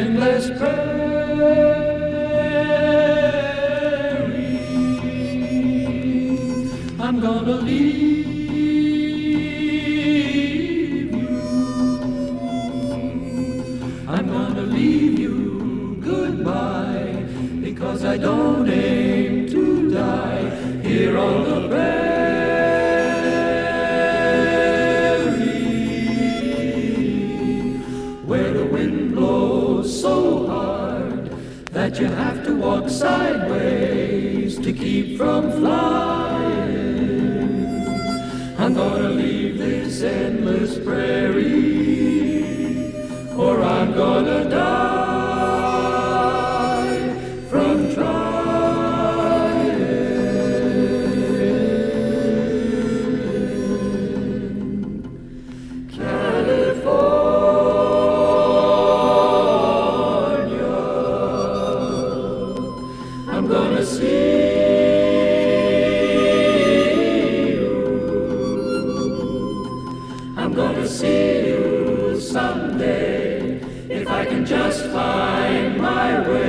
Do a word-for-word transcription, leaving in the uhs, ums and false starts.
endless prairie. I'm gonna leave you. I'm gonna leave you goodbye, because I don't aim to die here on the prairie, where the wind blows so hard that you have to walk sideways to keep from flying. I'm gonna leave this endless prairie, or I'm gonna die from trying. California, I'm gonna see I'm gonna see you someday, if I can just find my way.